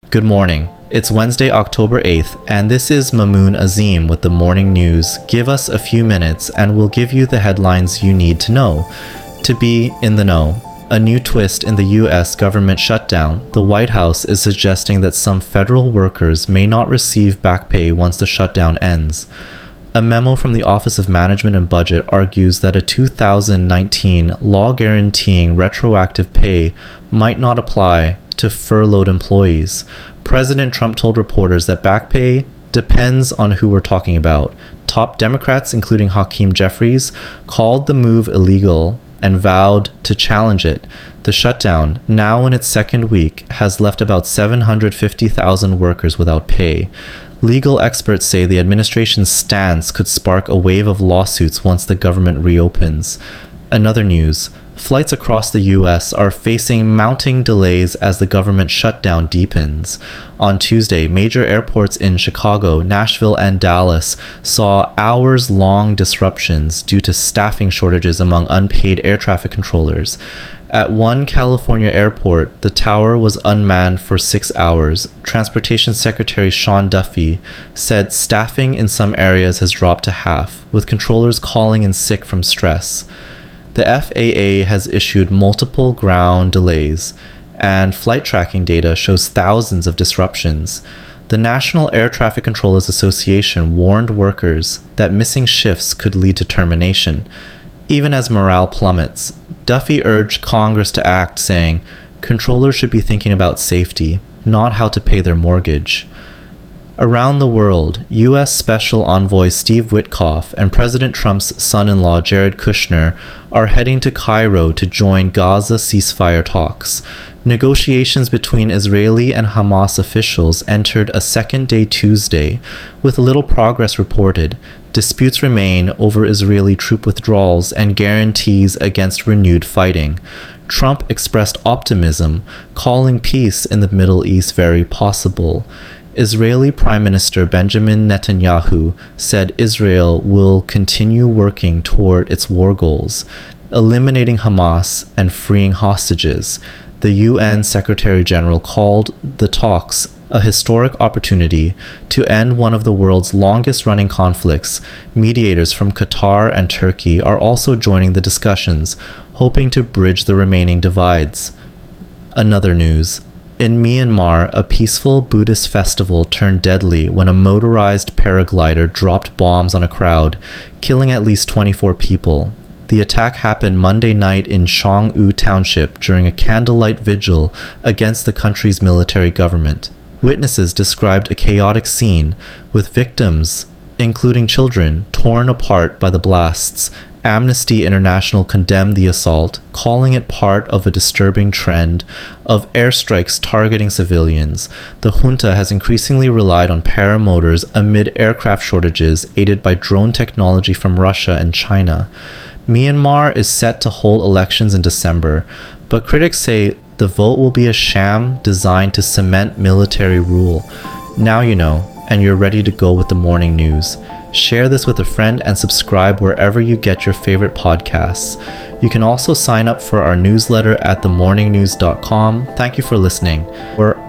Good morning. It's Wednesday, October 8th, and this is Mamoon Azim with the morning news. Give us a few minutes and we'll give you the headlines you need to know. To be in the know. A new twist in the US government shutdown. The White House is suggesting that some federal workers may not receive back pay once the shutdown ends. A memo from the Office of Management and Budget argues that a 2019 law guaranteeing retroactive pay might not apply to furloughed employees. President Trump told reporters that back pay depends on who we're talking about. Top Democrats, including Hakeem Jeffries, called the move illegal and vowed to challenge it. The shutdown, now in its second week, has left about 750,000 workers without pay. Legal experts say the administration's stance could spark a wave of lawsuits once the government reopens. Another news. Flights across the U.S. are facing mounting delays as the government shutdown deepens. On Tuesday, major airports in Chicago, Nashville, and Dallas saw hours-long disruptions due to staffing shortages among unpaid air traffic controllers. At one California airport, the tower was unmanned for 6 hours. Transportation Secretary Sean Duffy said staffing in some areas has dropped to half, with controllers calling in sick from stress. The FAA has issued multiple ground delays, and flight tracking data shows thousands of disruptions. The National Air Traffic Controllers Association warned workers that missing shifts could lead to termination. Even as morale plummets, Duffy urged Congress to act, saying, "Controllers should be thinking about safety, not how to pay their mortgage." Around the world, U.S. Special Envoy Steve Witkoff and President Trump's son-in-law Jared Kushner are heading to Cairo to join Gaza ceasefire talks. Negotiations between Israeli and Hamas officials entered a second day Tuesday, with little progress reported. Disputes remain over Israeli troop withdrawals and guarantees against renewed fighting. Trump expressed optimism, calling peace in the Middle East very possible. Israeli Prime Minister Benjamin Netanyahu said Israel will continue working toward its war goals, eliminating Hamas and freeing hostages. The UN Secretary General called the talks a historic opportunity to end one of the world's longest-running conflicts. Mediators from Qatar and Turkey are also joining the discussions, hoping to bridge the remaining divides. Another news. In Myanmar, a peaceful Buddhist festival turned deadly when a motorized paraglider dropped bombs on a crowd, killing at least 24 people. The attack happened Monday night in Chong-U Township during a candlelight vigil against the country's military government. Witnesses described a chaotic scene, with victims, including children, torn apart by the blasts. Amnesty International condemned the assault, calling it part of a disturbing trend of airstrikes targeting civilians. The junta has increasingly relied on paramotors amid aircraft shortages, aided by drone technology from Russia and China. Myanmar is set to hold elections in December, but critics say the vote will be a sham designed to cement military rule. Now you know, and you're ready to go with the morning news. Share this with a friend and subscribe wherever you get your favorite podcasts. You can also sign up for our newsletter at themorningnews.com. Thank you for listening. We're